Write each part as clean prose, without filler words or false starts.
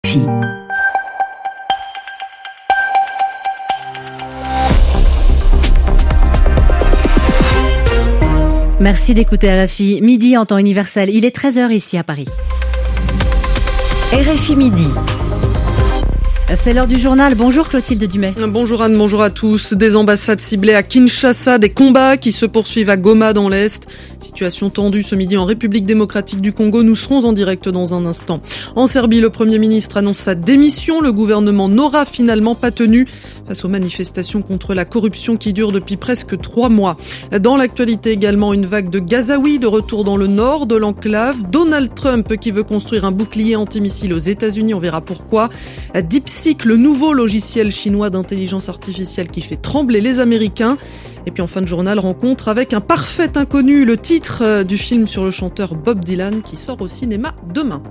RFI. Merci d'écouter RFI. Midi en temps universel. Il est 13h ici à Paris. RFI Midi. C'est l'heure du journal. Bonjour Clotilde Dumais. Bonjour Anne, bonjour à tous. Des ambassades ciblées à Kinshasa, des combats qui se poursuivent à Goma dans l'Est. Situation tendue ce midi en République démocratique du Congo. Nous serons en direct dans un instant. En Serbie, le Premier ministre annonce sa démission. Le gouvernement n'aura finalement pas tenu face aux manifestations contre la corruption qui durent depuis presque 3 mois. Dans l'actualité également, une vague de Gazaouis de retour dans le nord de l'enclave. Donald Trump qui veut construire un bouclier antimissile aux États-Unis, on verra pourquoi. DeepSeek, le nouveau logiciel chinois d'intelligence artificielle qui fait trembler les Américains. Et puis en fin de journal, rencontre avec un parfait inconnu, le titre du film sur le chanteur Bob Dylan qui sort au cinéma demain.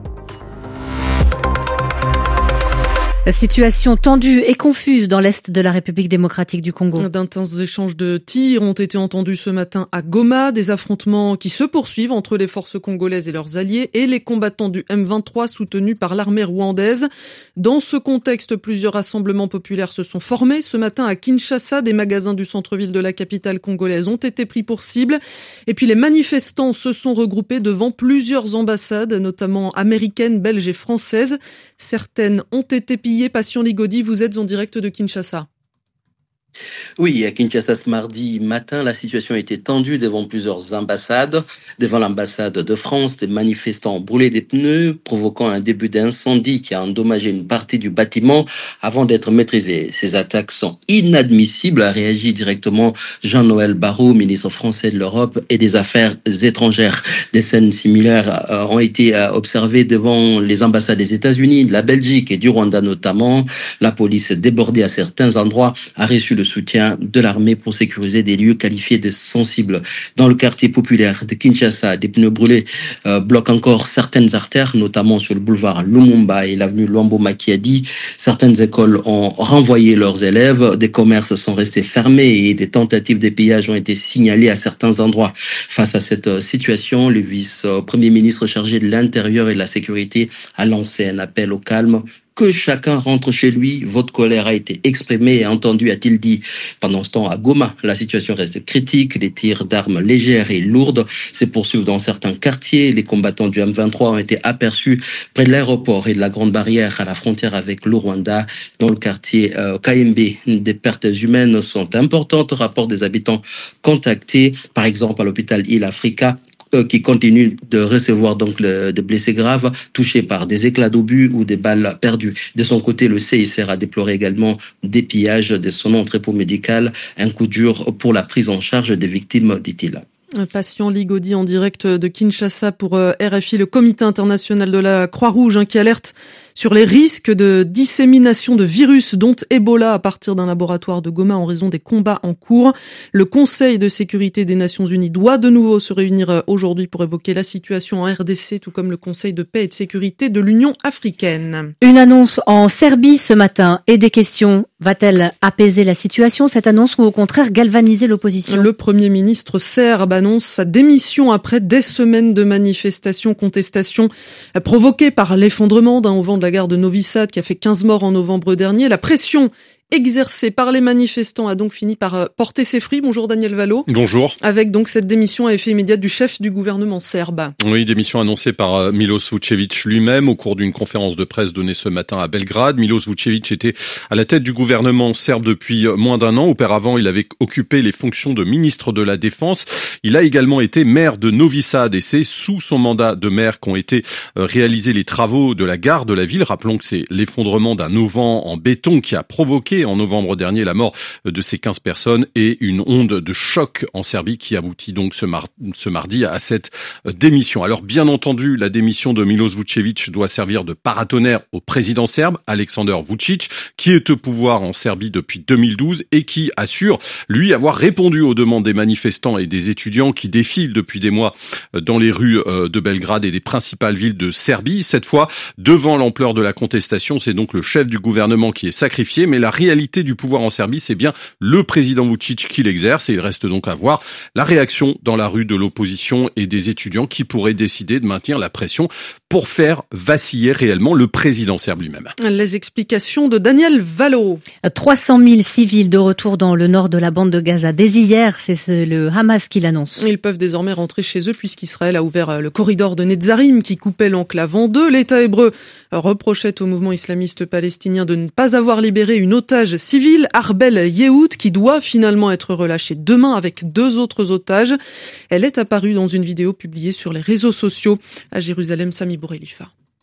Situation tendue et confuse dans l'Est de la République démocratique du Congo. D'intenses échanges de tirs ont été entendus ce matin à Goma, des affrontements qui se poursuivent entre les forces congolaises et leurs alliés et les combattants du M23 soutenus par l'armée rwandaise. Dans ce contexte, plusieurs rassemblements populaires se sont formés. Ce matin à Kinshasa, des magasins du centre-ville de la capitale congolaise ont été pris pour cible. Et puis les manifestants se sont regroupés devant plusieurs ambassades, notamment américaines, belges et françaises. Certaines ont été pillées. Passion Ligodi, vous êtes en direct de Kinshasa. Oui, à Kinshasa ce mardi matin, la situation était tendue devant plusieurs ambassades. Devant l'ambassade de France, des manifestants ont brûlé des pneus, provoquant un début d'incendie qui a endommagé une partie du bâtiment avant d'être maîtrisé. Ces attaques sont inadmissibles, a réagi directement Jean-Noël Barrot, ministre français de l'Europe et des Affaires étrangères. Des scènes similaires ont été observées devant les ambassades des États-Unis, de la Belgique et du Rwanda notamment. La police débordée à certains endroits a reçu le soutien de l'armée pour sécuriser des lieux qualifiés de sensibles. Dans le quartier populaire de Kinshasa, des pneus brûlés bloquent encore certaines artères, notamment sur le boulevard Lumumba et l'avenue Luambo Makiadi. Certaines écoles ont renvoyé leurs élèves, des commerces sont restés fermés et des tentatives de pillage ont été signalées à certains endroits. Face à cette situation, le vice-premier ministre chargé de l'Intérieur et de la Sécurité a lancé un appel au calme. Que chacun rentre chez lui, votre colère a été exprimée et entendue, a-t-il dit. Pendant ce temps, à Goma, la situation reste critique. Les tirs d'armes légères et lourdes se poursuivent dans certains quartiers. Les combattants du M23 ont été aperçus près de l'aéroport et de la Grande Barrière à la frontière avec le Rwanda. Dans le quartier KMB, des pertes humaines sont importantes. Rapport des habitants contactés, par exemple à l'hôpital Île Africa, qui continue de recevoir donc des blessés graves touchés par des éclats d'obus ou des balles perdues. De son côté, le CICR a déploré également des pillages de son entrepôt médical, un coup dur pour la prise en charge des victimes, dit-il. Passion Ligodi en direct de Kinshasa pour RFI, le comité international de la Croix-Rouge qui alerte sur les risques de dissémination de virus dont Ebola à partir d'un laboratoire de Goma en raison des combats en cours. Le Conseil de sécurité des Nations Unies doit de nouveau se réunir aujourd'hui pour évoquer la situation en RDC, tout comme le Conseil de paix et de sécurité de l'Union africaine. Une annonce en Serbie ce matin et des questions. Va-t-elle apaiser la situation, cette annonce, ou au contraire galvaniser l'opposition ? Le Premier ministre serbe annonce sa démission après des semaines de manifestations, contestations provoquées par l'effondrement d'un auvent de la gare de Novi Sad qui a fait 15 morts en novembre dernier. La pression exercée par les manifestants a donc fini par porter ses fruits. Bonjour Daniel Valo. Bonjour. Avec donc cette démission à effet immédiat du chef du gouvernement serbe. Oui, démission annoncée par Miloš Vučević lui-même au cours d'une conférence de presse donnée ce matin à Belgrade. Miloš Vučević était à la tête du gouvernement serbe depuis moins d'un an. Auparavant, il avait occupé les fonctions de ministre de la Défense. Il a également été maire de Novi Sad et c'est sous son mandat de maire qu'ont été réalisés les travaux de la gare de la ville. Rappelons que c'est l'effondrement d'un auvent en béton qui a provoqué en novembre dernier la mort de ces 15 personnes et une onde de choc en Serbie qui aboutit donc ce mardi à cette démission. Alors bien entendu, la démission de Miloš Vučević doit servir de paratonnerre au président serbe, Aleksandar Vučić, qui est au pouvoir en Serbie depuis 2012 et qui assure, lui, avoir répondu aux demandes des manifestants et des étudiants qui défilent depuis des mois dans les rues de Belgrade et des principales villes de Serbie. Cette fois, devant l'ampleur de la contestation, c'est donc le chef du gouvernement qui est sacrifié, mais la réalité du pouvoir en Serbie, c'est bien le président Vučić qui l'exerce et il reste donc à voir la réaction dans la rue de l'opposition et des étudiants qui pourraient décider de maintenir la pression pour faire vaciller réellement le président serbe lui-même. Les explications de Daniel Valo. 300 000 civils de retour dans le nord de la bande de Gaza. Dès hier, c'est le Hamas qui l'annonce. Ils peuvent désormais rentrer chez eux puisqu'Israël a ouvert le corridor de Netzarim qui coupait l'enclave en deux. L'État hébreu reprochait au mouvement islamiste palestinien de ne pas avoir libéré une otage civile, Arbel Yehoud, qui doit finalement être relâchée demain avec 2 autres otages. Elle est apparue dans une vidéo publiée sur les réseaux sociaux. À Jérusalem, Sami Bourelifa.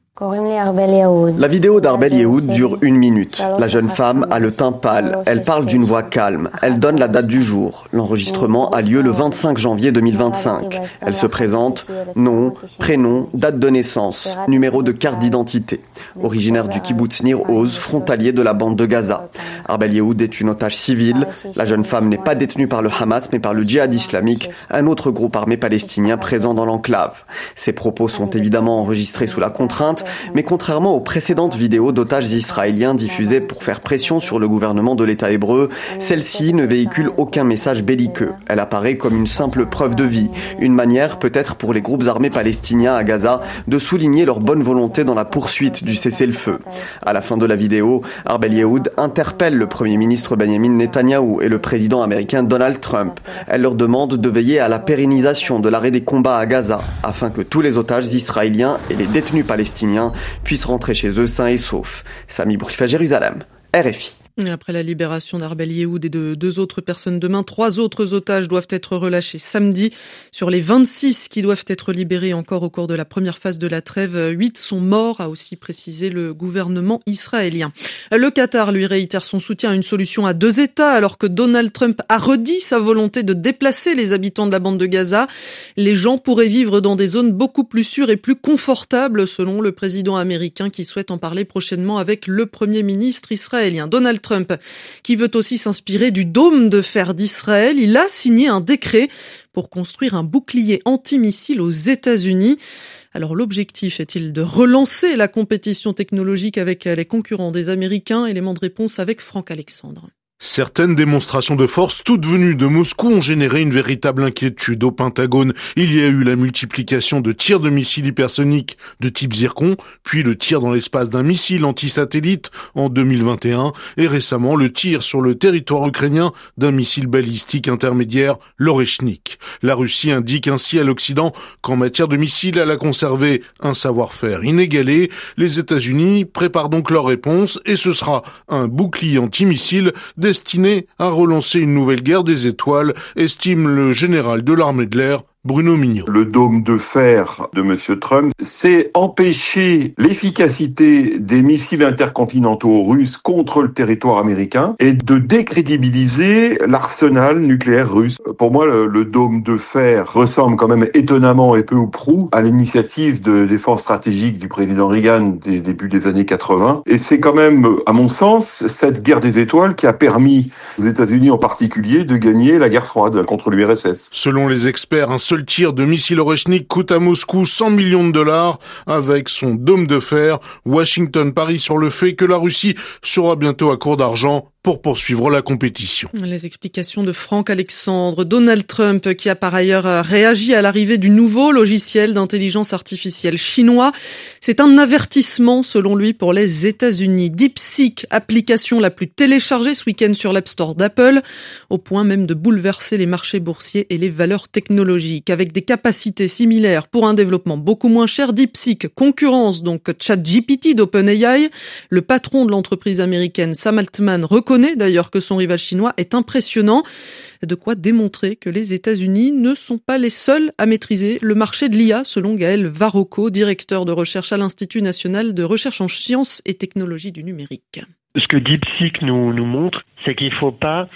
La vidéo d'Arbel Yehoud dure 1 minute. La jeune femme a le teint pâle. Elle parle d'une voix calme. Elle donne la date du jour. L'enregistrement a lieu le 25 janvier 2025. Elle se présente, nom, prénom, date de naissance, numéro de carte d'identité. Originaire du kibboutz Nir Oz, frontalier de la bande de Gaza. Arbel Yehoud est une otage civile. La jeune femme n'est pas détenue par le Hamas mais par le djihad islamique, un autre groupe armé palestinien présent dans l'enclave. Ses propos sont évidemment enregistrés sous la contrainte, mais contrairement aux précédentes vidéos d'otages israéliens diffusées pour faire pression sur le gouvernement de l'État hébreu, celle-ci ne véhicule aucun message belliqueux. Elle apparaît comme une simple preuve de vie, une manière peut-être pour les groupes armés palestiniens à Gaza de souligner leur bonne volonté dans la poursuite du cessez-le-feu. À la fin de la vidéo, Arbel Yehoud interpelle le Premier ministre Benjamin Netanyahou et le président américain Donald Trump. Elle leur demande de veiller à la pérennisation de l'arrêt des combats à Gaza, afin que tous les otages israéliens et les détenus palestiniens puissent rentrer chez eux sains et saufs. Sami Bourelifa, Jérusalem, RFI. Et après la libération d'Arbel Yehoud et de 2 autres personnes demain, 3 autres otages doivent être relâchés samedi. Sur les 26 qui doivent être libérés encore au cours de la première phase de la trêve, 8 sont morts, a aussi précisé le gouvernement israélien. Le Qatar, lui, réitère son soutien à une solution à 2 États, alors que Donald Trump a redit sa volonté de déplacer les habitants de la bande de Gaza. Les gens pourraient vivre dans des zones beaucoup plus sûres et plus confortables, selon le président américain qui souhaite en parler prochainement avec le premier ministre israélien. Donald Trump, qui veut aussi s'inspirer du dôme de fer d'Israël, il a signé un décret pour construire un bouclier antimissile aux États-Unis. Alors l'objectif est-il de relancer la compétition technologique avec les concurrents des Américains? Élément de réponse avec Franck Alexandre. Certaines démonstrations de force, toutes venues de Moscou, ont généré une véritable inquiétude au Pentagone. Il y a eu la multiplication de tirs de missiles hypersoniques de type Zircon, puis le tir dans l'espace d'un missile anti-satellite en 2021, et récemment le tir sur le territoire ukrainien d'un missile balistique intermédiaire, l'Oreshnik. La Russie indique ainsi à l'Occident qu'en matière de missiles, elle a conservé un savoir-faire inégalé. Les États-Unis préparent donc leur réponse, et ce sera un bouclier antimissile destiné à relancer une nouvelle guerre des étoiles, estime le général de l'armée de l'air, Bruno Mignot. Le dôme de fer de M. Trump, c'est empêcher l'efficacité des missiles intercontinentaux russes contre le territoire américain et de décrédibiliser l'arsenal nucléaire russe. Pour moi, le dôme de fer ressemble quand même étonnamment et peu ou prou à l'initiative de défense stratégique du président Reagan des débuts des années 80. Et c'est quand même, à mon sens, cette guerre des étoiles qui a permis aux États-Unis en particulier de gagner la guerre froide contre l'URSS. Selon les experts, un seul tir de missile Oreshnik coûte à Moscou 100 millions de dollars. Avec son dôme de fer, Washington parie sur le fait que la Russie sera bientôt à court d'argent pour poursuivre la compétition. Les explications de Franck Alexandre. Donald Trump qui a par ailleurs réagi à l'arrivée du nouveau logiciel d'intelligence artificielle chinois. C'est un avertissement selon lui pour les États-Unis. DeepSeek, application la plus téléchargée ce week-end sur l'App Store d'Apple, au point même de bouleverser les marchés boursiers et les valeurs technologiques. Avec des capacités similaires pour un développement beaucoup moins cher, DeepSeek concurrence donc ChatGPT d'OpenAI. Le patron de l'entreprise américaine Sam Altman reconnaît d'ailleurs que son rival chinois est impressionnant. De quoi démontrer que les États-Unis ne sont pas les seuls à maîtriser le marché de l'IA, selon Gaël Varocco, directeur de recherche à l'Institut national de recherche en sciences et technologies du numérique. Ce que DeepSeek nous montre, c'est qu'il ne faut pas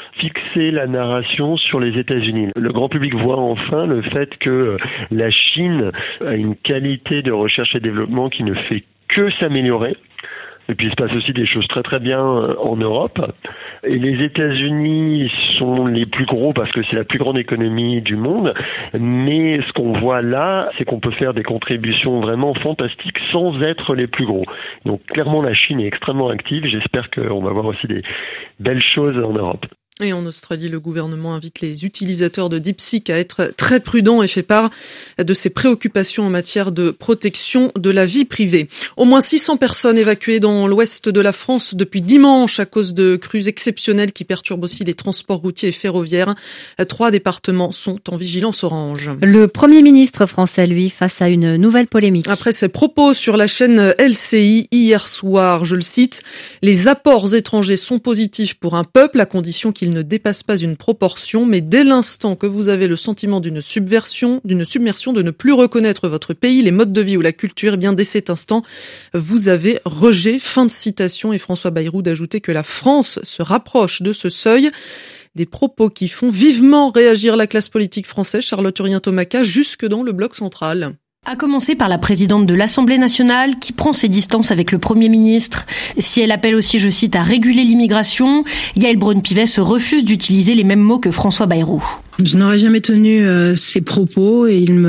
fixer la narration sur les États-Unis. Le grand public voit enfin le fait que la Chine a une qualité de recherche et développement qui ne fait que s'améliorer. Et puis il se passe aussi des choses très très bien en Europe. Et les États-Unis sont les plus gros parce que c'est la plus grande économie du monde. Mais ce qu'on voit là, c'est qu'on peut faire des contributions vraiment fantastiques sans être les plus gros. Donc clairement la Chine est extrêmement active. J'espère qu'on va voir aussi des belles choses en Europe. Et en Australie, le gouvernement invite les utilisateurs de DeepSeek à être très prudents et fait part de ses préoccupations en matière de protection de la vie privée. Au moins 600 personnes évacuées dans l'ouest de la France depuis dimanche à cause de crues exceptionnelles qui perturbent aussi les transports routiers et ferroviaires. 3 départements sont en vigilance orange. Le Premier ministre français, lui, face à une nouvelle polémique. Après ses propos sur la chaîne LCI hier soir, je le cite, « Les apports étrangers sont positifs pour un peuple à condition qu'il ne dépasse pas une proportion, mais dès l'instant que vous avez le sentiment d'une submersion, de ne plus reconnaître votre pays, les modes de vie ou la culture, eh bien dès cet instant, vous avez rejet ». Fin de citation. Et François Bayrou d'ajouter que la France se rapproche de ce seuil. Des propos qui font vivement réagir la classe politique française, Charlotte Urien-Thomaca, jusque dans le bloc central. À commencer par la présidente de l'Assemblée nationale qui prend ses distances avec le Premier ministre. Si elle appelle aussi, je cite, à réguler l'immigration, Yaël Braun-Pivet se refuse d'utiliser les mêmes mots que François Bayrou. Je n'aurais jamais tenu ces propos et il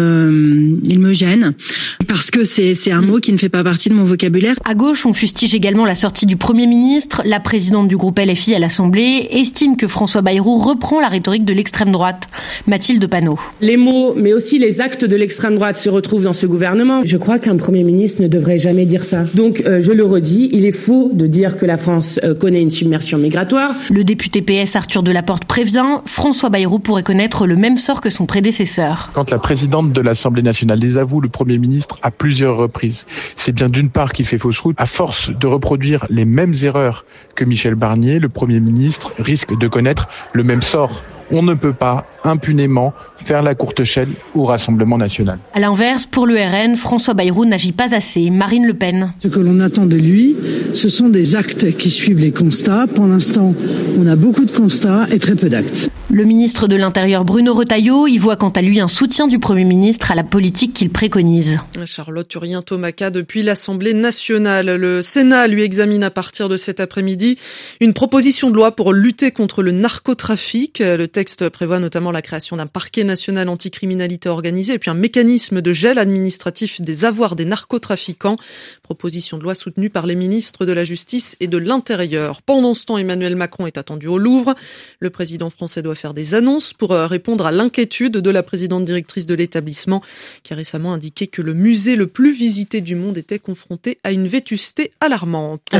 me gêne parce que c'est un mot qui ne fait pas partie de mon vocabulaire. À gauche, on fustige également la sortie du Premier ministre. La présidente du groupe LFI à l'Assemblée estime que François Bayrou reprend la rhétorique de l'extrême droite. Mathilde Panot. Les mots, mais aussi les actes de l'extrême droite se retrouvent dans ce gouvernement. Je crois qu'un Premier ministre ne devrait jamais dire ça. Donc, je le redis, il est faux de dire que la France connaît une submersion migratoire. Le député PS Arthur Delaporte prévient, François Bayrou pourrait connaître le même sort que son prédécesseur. Quand la présidente de l'Assemblée nationale désavoue le Premier ministre à plusieurs reprises, c'est bien d'une part qu'il fait fausse route. À force de reproduire les mêmes erreurs que Michel Barnier, le Premier ministre risque de connaître le même sort. On ne peut pas impunément faire la courte échelle au Rassemblement national. À l'inverse, pour le RN, François Bayrou n'agit pas assez. Marine Le Pen. Ce que l'on attend de lui, ce sont des actes qui suivent les constats. Pour l'instant, on a beaucoup de constats et très peu d'actes. Le ministre de l'Intérieur Bruno Retailleau y voit quant à lui un soutien du Premier ministre à la politique qu'il préconise. Charlotte Urien-Thomaca depuis l'Assemblée nationale. Le Sénat lui examine à partir de cet après-midi une proposition de loi pour lutter contre le narcotrafic. Le texte prévoit notamment la création d'un parquet national anticriminalité organisée et puis un mécanisme de gel administratif des avoirs des narcotrafiquants. Proposition de loi soutenue par les ministres de la Justice et de l'Intérieur. Pendant ce temps, Emmanuel Macron est attendu au Louvre. Le président français doit faire des annonces pour répondre à l'inquiétude de la présidente directrice de l'établissement qui a récemment indiqué que le musée le plus visité du monde était confronté à une vétusté alarmante. À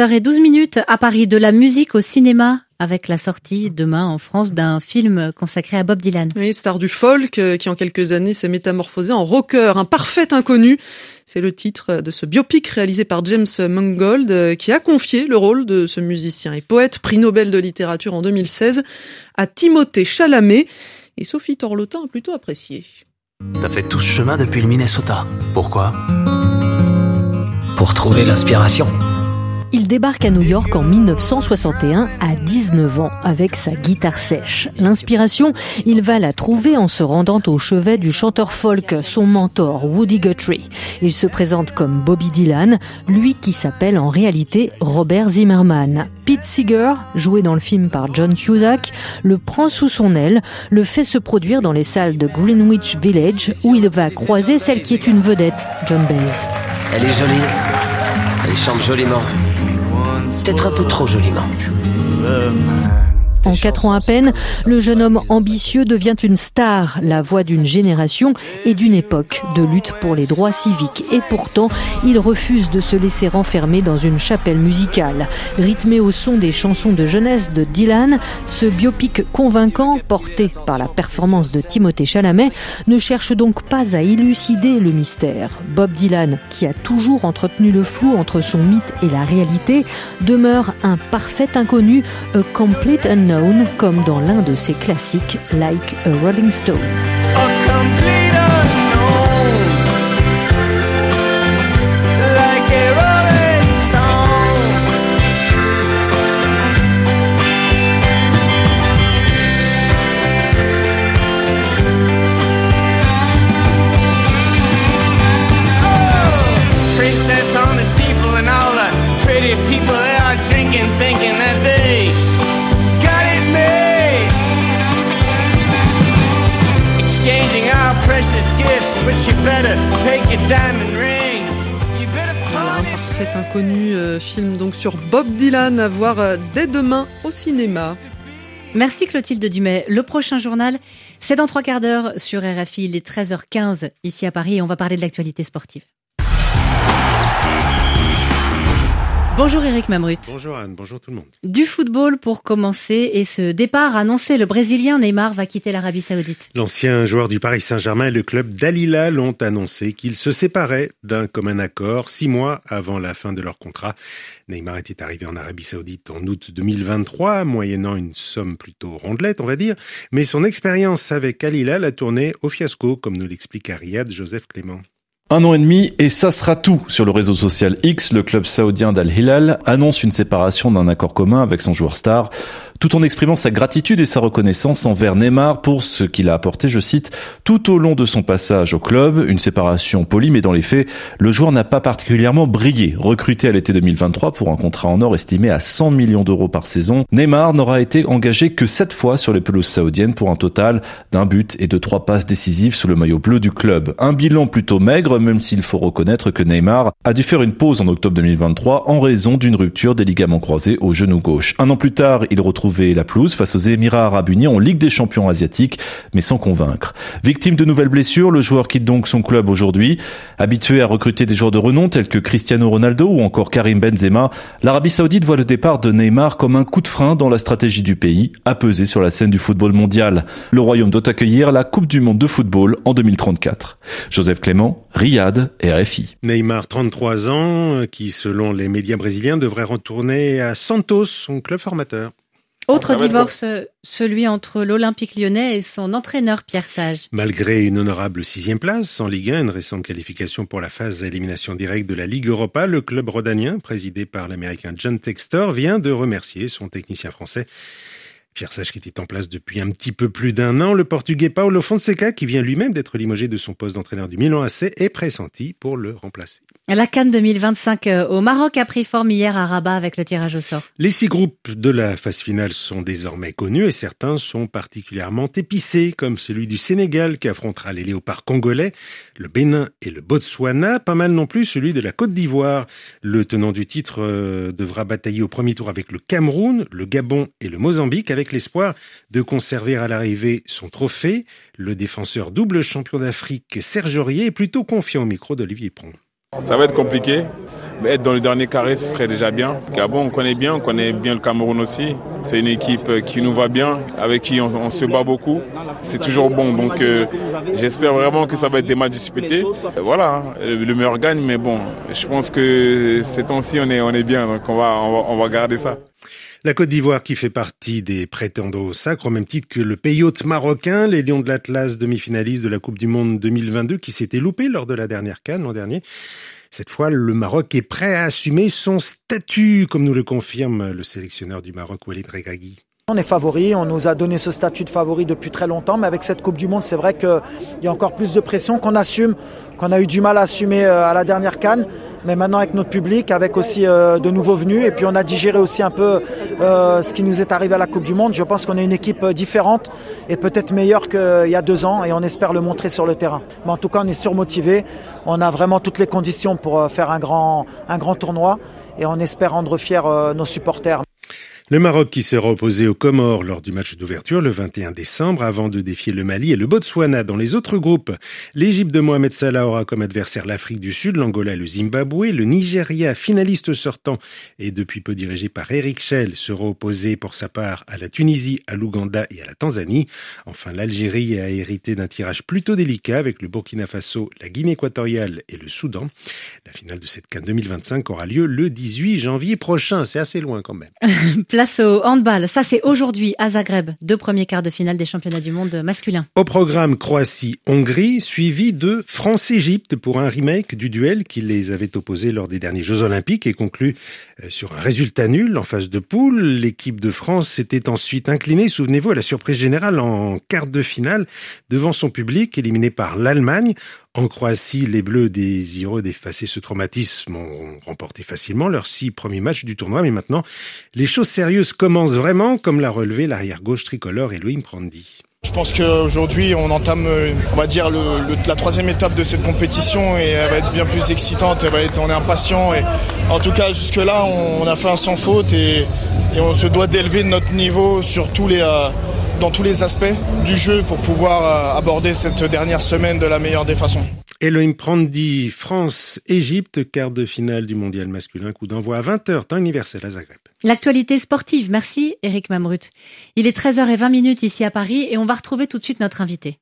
13h12 à Paris, de la musique au cinéma avec la sortie demain en France d'un film consacré à Bob Dylan. Oui, star du folk qui en quelques années s'est métamorphosé en rocker, un parfait inconnu. C'est le titre de ce biopic réalisé par James Mangold qui a confié le rôle de ce musicien et poète, prix Nobel de littérature en 2016, à Timothée Chalamet. Et Sophie Torlotin a plutôt apprécié. T'as fait tout ce chemin depuis le Minnesota. Pourquoi ? Pour trouver l'inspiration. Il débarque à New York en 1961 à 19 ans avec sa guitare sèche. L'inspiration, il va la trouver en se rendant au chevet du chanteur folk, son mentor, Woody Guthrie. Il se présente comme Bobby Dylan, lui qui s'appelle en réalité Robert Zimmerman. Pete Seeger, joué dans le film par John Cusack, le prend sous son aile, le fait se produire dans les salles de Greenwich Village où il va croiser celle qui est une vedette, Joan Baez. Elle est jolie. Elle chante joliment. Peut-être un peu trop joliment. En 4 ans à peine, le jeune homme ambitieux devient une star, la voix d'une génération et d'une époque de lutte pour les droits civiques. Et pourtant, il refuse de se laisser renfermer dans une chapelle musicale. Rythmé au son des chansons de jeunesse de Dylan, ce biopic convaincant, porté par la performance de Timothée Chalamet, ne cherche donc pas à élucider le mystère. Bob Dylan, qui a toujours entretenu le flou entre son mythe et la réalité, demeure un parfait inconnu, a complete unknown, comme dans l'un de ses classiques, Like a Rolling Stone. Princess on the steeple and all the pretty people they are drinking, thinking that they got it made. Exchanging our precious gifts, but you better take your diamond ring. You better pawn it. Parfait inconnu, film donc sur Bob Dylan à voir dès demain au cinéma. Merci Clotilde Dumais. Le prochain journal, c'est dans 3 quarts d'heure sur RFI, il est 13h15 ici à Paris et on va parler de l'actualité sportive. Bonjour Eric Mamrut. Bonjour Anne, bonjour tout le monde. Du football pour commencer et ce départ annoncé, le Brésilien Neymar va quitter l'Arabie Saoudite. L'ancien joueur du Paris Saint-Germain et le club d'Al Hilal ont annoncé qu'ils se séparaient d'un commun accord 6 mois avant la fin de leur contrat. Neymar était arrivé en Arabie Saoudite en août 2023, moyennant une somme plutôt rondelette, on va dire. Mais son expérience avec Al Hilal a tourné au fiasco, comme nous l'explique à Riyad Joseph Clément. 1 an et demi et ça sera tout. Sur le réseau social X, le club saoudien d'Al Hilal annonce une séparation d'un accord commun avec son joueur star, tout en exprimant sa gratitude et sa reconnaissance envers Neymar pour ce qu'il a apporté, je cite, tout au long de son passage au club. Une séparation polie, mais dans les faits, le joueur n'a pas particulièrement brillé. Recruté à l'été 2023 pour un contrat en or estimé à 100 millions d'euros par saison, Neymar n'aura été engagé que 7 fois sur les pelouses saoudiennes pour un total d'1 but et de 3 passes décisives sous le maillot bleu du club. Un bilan plutôt maigre, même s'il faut reconnaître que Neymar a dû faire une pause en octobre 2023 en raison d'une rupture des ligaments croisés au genou gauche. 1 an plus tard, il retrouve la pelouse face aux Émirats Arabes Unis en Ligue des Champions asiatiques, mais sans convaincre. Victime de nouvelles blessures, le joueur quitte donc son club aujourd'hui. Habitué à recruter des joueurs de renom tels que Cristiano Ronaldo ou encore Karim Benzema, l'Arabie Saoudite voit le départ de Neymar comme un coup de frein dans la stratégie du pays, à peser sur la scène du football mondial. Le royaume doit accueillir la Coupe du monde de football en 2034. Joseph Clément, Riyad, RFI. Neymar, 33 ans, qui selon les médias brésiliens devrait retourner à Santos, son club formateur. Autre divorce, celui entre l'Olympique lyonnais et son entraîneur Pierre Sage. Malgré une honorable 6e place en Ligue 1, une récente qualification pour la phase à élimination directe de la Ligue Europa, le club rhodanien, présidé par l'Américain John Textor, vient de remercier son technicien français. Pierre Sage qui était en place depuis un petit peu plus d'1 an, le Portugais Paulo Fonseca, qui vient lui-même d'être limogé de son poste d'entraîneur du Milan AC, est pressenti pour le remplacer. La CAN 2025 au Maroc a pris forme hier à Rabat avec le tirage au sort. Les 6 groupes de la phase finale sont désormais connus et certains sont particulièrement épicés, comme celui du Sénégal qui affrontera les léopards congolais, le Bénin et le Botswana, pas mal non plus celui de la Côte d'Ivoire. Le tenant du titre devra batailler au premier tour avec le Cameroun, le Gabon et le Mozambique avec l'espoir de conserver à l'arrivée son trophée. Le défenseur double champion d'Afrique Serge Aurier est plutôt confiant au micro d'Olivier Pron. Ça va être compliqué, mais être dans le dernier carré, ce serait déjà bien. Gabon, on connaît bien le Cameroun aussi. C'est une équipe qui nous va bien, avec qui on se bat beaucoup. C'est toujours bon, donc j'espère vraiment que ça va être des matchs disputés. Voilà, le meilleur gagne, mais bon, je pense que ces temps-ci, on est bien, donc on va garder ça. La Côte d'Ivoire qui fait partie des prétendants au sacre, au même titre que le pays hôte marocain, les Lions de l'Atlas, demi-finalistes de la Coupe du Monde 2022, qui s'était loupé lors de la dernière CAN l'an dernier. Cette fois, le Maroc est prêt à assumer son statut, comme nous le confirme le sélectionneur du Maroc, Walid Regragui. On est favori, on nous a donné ce statut de favori depuis très longtemps, mais avec cette Coupe du Monde, c'est vrai qu'il y a encore plus de pression qu'on assume, qu'on a eu du mal à assumer à la dernière CAN. Mais maintenant avec notre public, avec aussi de nouveaux venus, et puis on a digéré aussi un peu ce qui nous est arrivé à la Coupe du Monde. Je pense qu'on est une équipe différente et peut-être meilleure qu'il y a 2 ans, et on espère le montrer sur le terrain. Mais en tout cas, on est surmotivé, on a vraiment toutes les conditions pour faire un grand tournoi, et on espère rendre fiers nos supporters. Le Maroc qui sera opposé aux Comores lors du match d'ouverture le 21 décembre avant de défier le Mali et le Botswana dans les autres groupes. L'Égypte de Mohamed Salah aura comme adversaire l'Afrique du Sud, l'Angola et le Zimbabwe. Le Nigeria, finaliste sortant et depuis peu dirigé par Eric Schell, sera opposé pour sa part à la Tunisie, à l'Ouganda et à la Tanzanie. Enfin, l'Algérie a hérité d'un tirage plutôt délicat avec le Burkina Faso, la Guinée équatoriale et le Soudan. La finale de cette CAN 2025 aura lieu le 18 janvier prochain. C'est assez loin quand même. Place au handball. Ça, c'est aujourd'hui à Zagreb. 2 premiers quarts de finale des championnats du monde masculin. Au programme Croatie-Hongrie, suivi de France-Égypte pour un remake du duel qui les avait opposés lors des derniers Jeux Olympiques et conclu sur un résultat nul en phase de poule. L'équipe de France s'était ensuite inclinée, souvenez-vous, à la surprise générale en quart de finale devant son public, éliminé par l'Allemagne. En Croatie, les Bleus, désireux d'effacer ce traumatisme, ont remporté facilement leurs 6 premiers matchs du tournoi. Mais maintenant, les choses sérieuses commencent vraiment, comme l'a relevé l'arrière-gauche tricolore Elohim Prandi. Je pense qu'aujourd'hui, on entame, on va dire, la 3e étape de cette compétition et elle va être bien plus excitante. On est impatient et en tout cas, jusque-là, on a fait un sans faute et et on se doit d'élever notre niveau sur dans tous les aspects du jeu pour pouvoir aborder cette dernière semaine de la meilleure des façons. Elohim Prandi, France-Égypte, quart de finale du mondial masculin, coup d'envoi à 20h, temps universel à Zagreb. L'actualité sportive, merci Eric Mamrut. Il est 13h20 ici à Paris et on va retrouver tout de suite notre invité.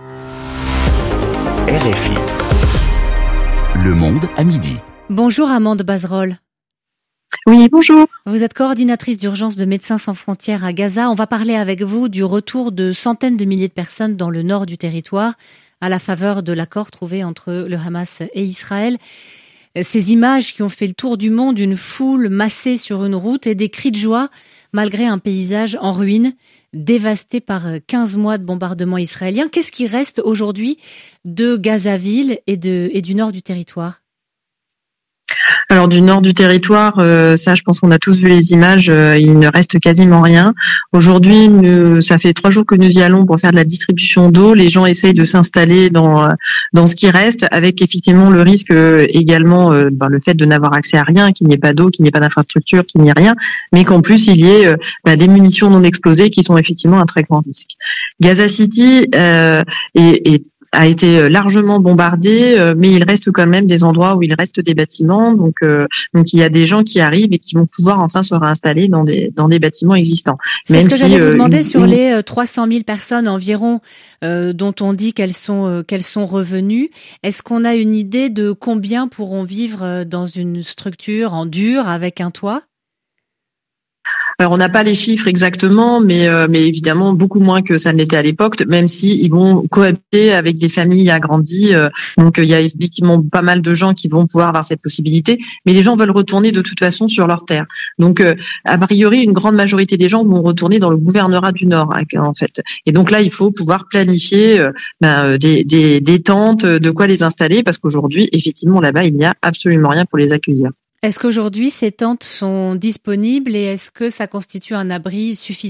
RFI. Le Monde à midi. Bonjour Amande Bazerolles. Oui, bonjour. Vous êtes coordinatrice d'urgence de Médecins sans frontières à Gaza. On va parler avec vous du retour de centaines de milliers de personnes dans le nord du territoire à la faveur de l'accord trouvé entre le Hamas et Israël. Ces images qui ont fait le tour du monde, une foule massée sur une route et des cris de joie malgré un paysage en ruine, dévasté par 15 mois de bombardements israéliens. Qu'est-ce qui reste aujourd'hui de Gaza-Ville et du nord du territoire ? Alors du nord du territoire, ça je pense qu'on a tous vu les images, il ne reste quasiment rien. Aujourd'hui, ça fait 3 jours que nous y allons pour faire de la distribution d'eau. Les gens essayent de s'installer dans ce qui reste, avec effectivement le risque également le fait de n'avoir accès à rien, qu'il n'y ait pas d'eau, qu'il n'y ait pas d'infrastructure, qu'il n'y ait rien, mais qu'en plus il y ait des munitions non explosées qui sont effectivement un très grand risque. Gaza City a été largement bombardé, mais il reste quand même des endroits où il reste des bâtiments. Donc il y a des gens qui arrivent et qui vont pouvoir enfin se réinstaller dans des bâtiments existants. C'est ce que j'allais vous demander sur les 300 000 personnes environ dont on dit qu'elles sont revenues. Est-ce qu'on a une idée de combien pourront vivre dans une structure en dur avec un toit ? Alors on n'a pas les chiffres exactement, mais évidemment beaucoup moins que ça ne l'était à l'époque, même si ils vont cohabiter avec des familles agrandies. Donc il y a effectivement pas mal de gens qui vont pouvoir avoir cette possibilité, mais les gens veulent retourner de toute façon sur leur terre. Donc a priori une grande majorité des gens vont retourner dans le gouvernorat du Nord en fait. Et donc là il faut pouvoir planifier des tentes, de quoi les installer, parce qu'aujourd'hui effectivement là-bas il n'y a absolument rien pour les accueillir. Est-ce qu'aujourd'hui, ces tentes sont disponibles et est-ce que ça constitue un abri suffisant ?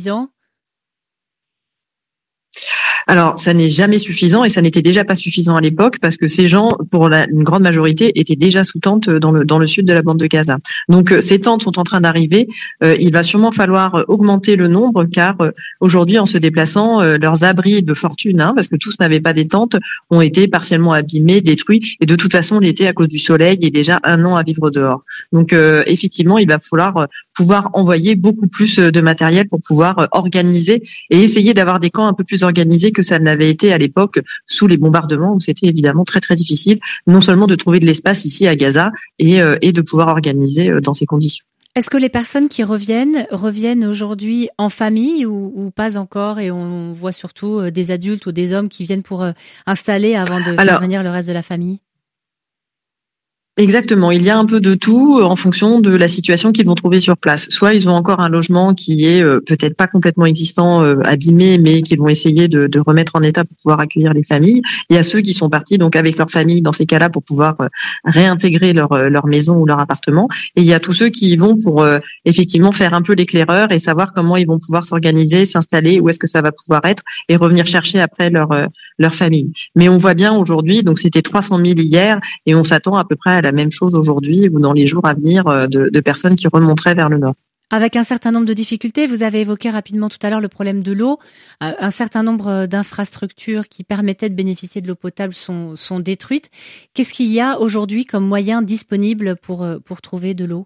Alors, ça n'est jamais suffisant et ça n'était déjà pas suffisant à l'époque parce que ces gens, pour une grande majorité, étaient déjà sous tente dans le sud de la bande de Gaza. Donc, ces tentes sont en train d'arriver. Il va sûrement falloir augmenter le nombre car aujourd'hui, en se déplaçant, leurs abris de fortune, parce que tous n'avaient pas des tentes, ont été partiellement abîmés, détruits. Et de toute façon, l'été, à cause du soleil, il y a déjà 1 an à vivre dehors. Donc, effectivement, il va falloir pouvoir envoyer beaucoup plus de matériel pour pouvoir organiser et essayer d'avoir des camps un peu plus organisés que ça ne l'avait été à l'époque sous les bombardements où c'était évidemment très très difficile non seulement de trouver de l'espace ici à Gaza et de pouvoir organiser dans ces conditions. Est-ce que les personnes qui reviennent aujourd'hui en famille ou pas encore et on voit surtout des adultes ou des hommes qui viennent pour installer avant de faire venir le reste de la famille ? Exactement, il y a un peu de tout en fonction de la situation qu'ils vont trouver sur place. Soit ils ont encore un logement qui est peut-être pas complètement existant, abîmé, mais qu'ils vont essayer de remettre en état pour pouvoir accueillir les familles. Il y a ceux qui sont partis donc avec leur famille dans ces cas-là pour pouvoir réintégrer leur maison ou leur appartement. Et il y a tous ceux qui vont pour effectivement faire un peu l'éclaireur et savoir comment ils vont pouvoir s'organiser, s'installer, où est-ce que ça va pouvoir être et revenir chercher après leur famille. Mais on voit bien aujourd'hui, donc c'était 300 000 hier et on s'attend à peu près à la même chose aujourd'hui ou dans les jours à venir de personnes qui remonteraient vers le nord. Avec un certain nombre de difficultés, vous avez évoqué rapidement tout à l'heure le problème de l'eau. Un certain nombre d'infrastructures qui permettaient de bénéficier de l'eau potable sont détruites. Qu'est-ce qu'il y a aujourd'hui comme moyen disponible pour trouver de l'eau ?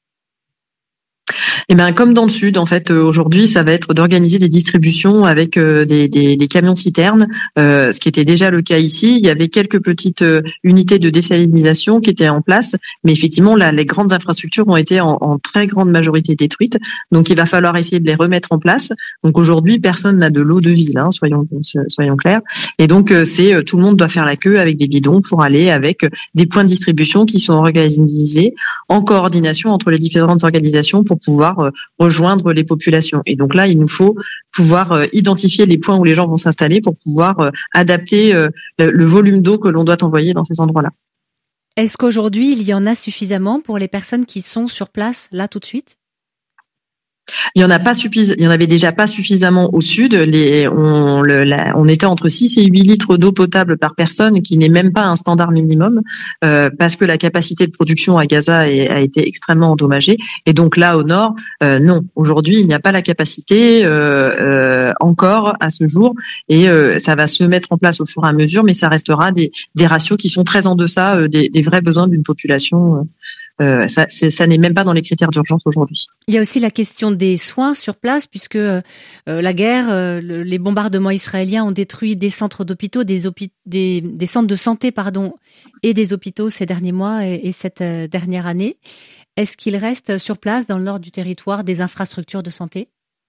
Eh ben, comme dans le sud, en fait, aujourd'hui, ça va être d'organiser des distributions avec des camions citernes, ce qui était déjà le cas ici. Il y avait quelques petites unités de désalinisation qui étaient en place, mais effectivement, là, les grandes infrastructures ont été en très grande majorité détruites. Donc, il va falloir essayer de les remettre en place. Donc, aujourd'hui, personne n'a de l'eau de ville, soyons clairs. Et donc, tout le monde doit faire la queue avec des bidons pour aller avec des points de distribution qui sont organisés en coordination entre les différentes organisations pour pouvoir rejoindre les populations. Et donc là, il nous faut pouvoir identifier les points où les gens vont s'installer pour pouvoir adapter le volume d'eau que l'on doit envoyer dans ces endroits-là. Est-ce qu'aujourd'hui, il y en a suffisamment pour les personnes qui sont sur place, là, tout de suite ? Il y en avait déjà pas suffisamment au sud. On était entre 6 et 8 litres d'eau potable par personne, qui n'est même pas un standard minimum, parce que la capacité de production à Gaza a été extrêmement endommagée. Et donc là, au nord, non. Aujourd'hui, il n'y a pas la capacité encore à ce jour, et ça va se mettre en place au fur et à mesure, mais ça restera des ratios qui sont très en deçà des vrais besoins d'une population. Ça n'est même pas dans les critères d'urgence aujourd'hui. Il y a aussi la question des soins sur place, puisque la guerre, les bombardements israéliens ont détruit des centres d'hôpitaux, des centres de santé, et des hôpitaux ces derniers mois et cette dernière année. Est-ce qu'il reste sur place, dans le nord du territoire, des infrastructures de santé ?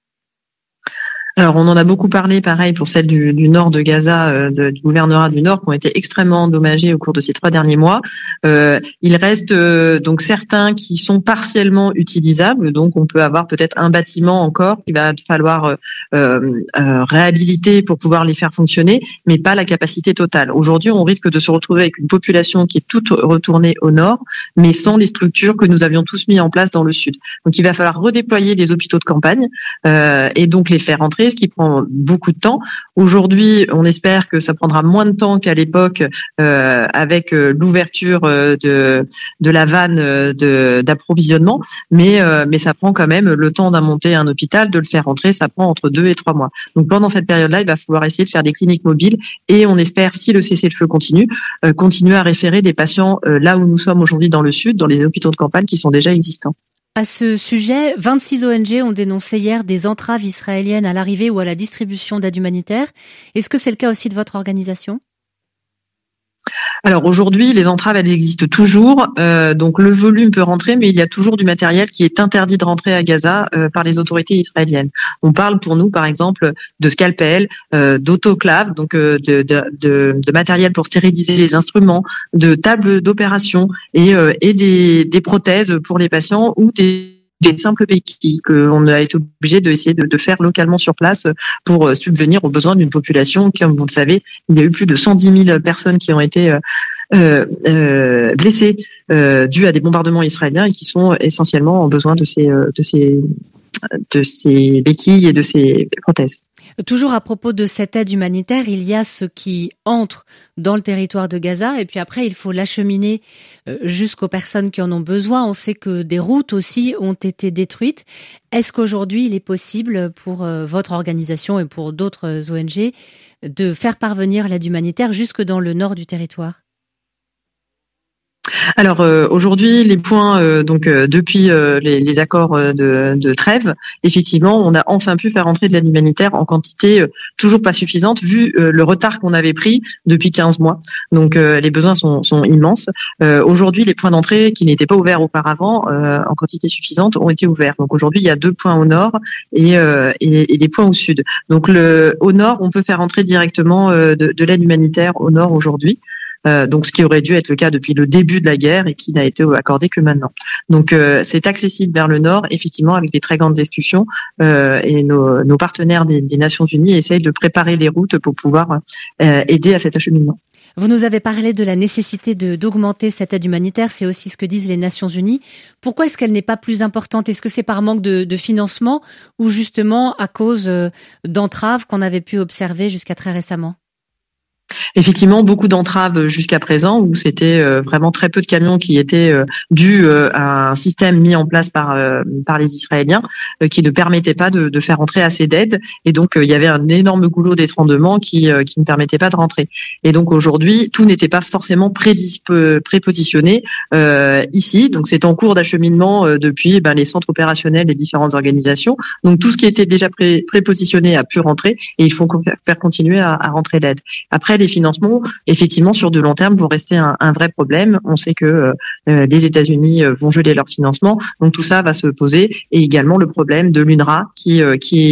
Alors, on en a beaucoup parlé, pareil, pour celles du nord de Gaza, du gouvernorat du Nord, qui ont été extrêmement endommagées au cours de ces 3 derniers mois. Il reste donc certains qui sont partiellement utilisables. Donc, on peut avoir peut-être un bâtiment encore qu'il va falloir réhabiliter pour pouvoir les faire fonctionner, mais pas la capacité totale. Aujourd'hui, on risque de se retrouver avec une population qui est toute retournée au nord, mais sans les structures que nous avions tous mis en place dans le sud. Donc, il va falloir redéployer les hôpitaux de campagne et donc les faire entrer, ce qui prend beaucoup de temps. Aujourd'hui, on espère que ça prendra moins de temps qu'à l'époque avec l'ouverture de la vanne d'approvisionnement, mais ça prend quand même le temps d'monter un hôpital, de le faire entrer, ça prend entre 2 et 3 mois. Donc pendant cette période-là, il va falloir essayer de faire des cliniques mobiles et on espère, si le cessez-le-feu continue, continuer à référer des patients là où nous sommes aujourd'hui dans le sud, dans les hôpitaux de campagne qui sont déjà existants. À ce sujet, 26 ONG ont dénoncé hier des entraves israéliennes à l'arrivée ou à la distribution d'aide humanitaire. Est-ce que c'est le cas aussi de votre organisation ? Alors aujourd'hui, les entraves, elles existent toujours. Donc le volume peut rentrer, mais il y a toujours du matériel qui est interdit de rentrer à Gaza par les autorités israéliennes. On parle pour nous, par exemple, de scalpels, d'autoclaves, donc de matériel pour stériliser les instruments, de tables d'opération et des prothèses pour les patients ou des simples béquilles qu'on a été obligé d'essayer de faire localement sur place pour subvenir aux besoins d'une population. Comme vous le savez, il y a eu plus de 110 000 personnes qui ont été blessées dues à des bombardements israéliens et qui sont essentiellement en besoin de ces béquilles et de ces prothèses. Toujours à propos de cette aide humanitaire, il y a ce qui entre dans le territoire de Gaza et puis après il faut l'acheminer jusqu'aux personnes qui en ont besoin. On sait que des routes aussi ont été détruites. Est-ce qu'aujourd'hui il est possible pour votre organisation et pour d'autres ONG de faire parvenir l'aide humanitaire jusque dans le nord du territoire ? Alors aujourd'hui, les points depuis les accords de trêve, effectivement, on a enfin pu faire entrer de l'aide humanitaire en quantité toujours pas suffisante vu le retard qu'on avait pris depuis 15 mois. Donc les besoins sont immenses. Aujourd'hui, les points d'entrée qui n'étaient pas ouverts auparavant en quantité suffisante ont été ouverts. Donc aujourd'hui, il y a 2 points au nord et des points au sud. Donc au nord, on peut faire entrer directement de l'aide humanitaire au nord aujourd'hui. Donc ce qui aurait dû être le cas depuis le début de la guerre et qui n'a été accordé que maintenant. Donc c'est accessible vers le nord, effectivement, avec des très grandes discussions et nos partenaires des Nations Unies essayent de préparer les routes pour pouvoir aider à cet acheminement. Vous nous avez parlé de la nécessité d'augmenter cette aide humanitaire, c'est aussi ce que disent les Nations Unies. Pourquoi est-ce qu'elle n'est pas plus importante ? Est-ce que c'est par manque de financement ou justement à cause d'entraves qu'on avait pu observer jusqu'à très récemment ? Effectivement, beaucoup d'entraves jusqu'à présent où c'était vraiment très peu de camions qui étaient dus à un système mis en place par les Israéliens qui ne permettait pas de faire entrer assez d'aide et donc il y avait un énorme goulot d'étranglement qui ne permettait pas de rentrer. Et donc aujourd'hui, tout n'était pas forcément prépositionné ici. Donc c'est en cours d'acheminement depuis les centres opérationnels des différentes organisations. Donc tout ce qui était déjà prépositionné a pu rentrer et il faut faire continuer à rentrer l'aide. Après, les financements, effectivement, sur de long terme, vont rester un vrai problème. On sait que les États-Unis vont geler leur financement, donc tout ça va se poser. Et également le problème de l'UNRWA qui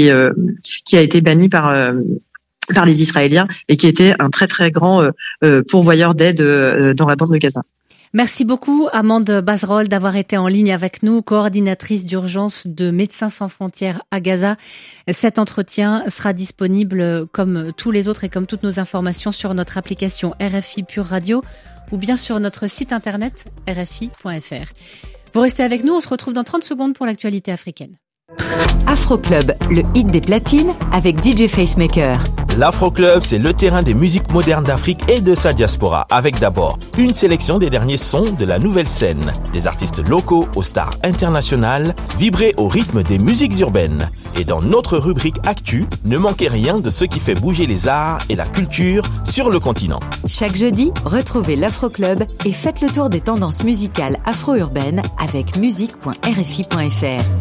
a été banni par les Israéliens et qui était un très très grand pourvoyeur d'aide dans la bande de Gaza. Merci beaucoup Amande Bazerol d'avoir été en ligne avec nous, coordinatrice d'urgence de Médecins sans frontières à Gaza. Cet entretien sera disponible comme tous les autres et comme toutes nos informations sur notre application RFI Pure Radio ou bien sur notre site internet rfi.fr. Vous restez avec nous, on se retrouve dans 30 secondes pour l'actualité africaine. Afro Club, le hit des platines avec DJ Facemaker. L'Afro Club, c'est le terrain des musiques modernes d'Afrique et de sa diaspora, avec d'abord une sélection des derniers sons de la nouvelle scène, des artistes locaux aux stars internationales, vibrer au rythme des musiques urbaines. Et dans notre rubrique Actu, ne manquez rien de ce qui fait bouger les arts et la culture sur le continent. Chaque jeudi, retrouvez l'Afro Club et faites le tour des tendances musicales afro-urbaines avec musique.rfi.fr.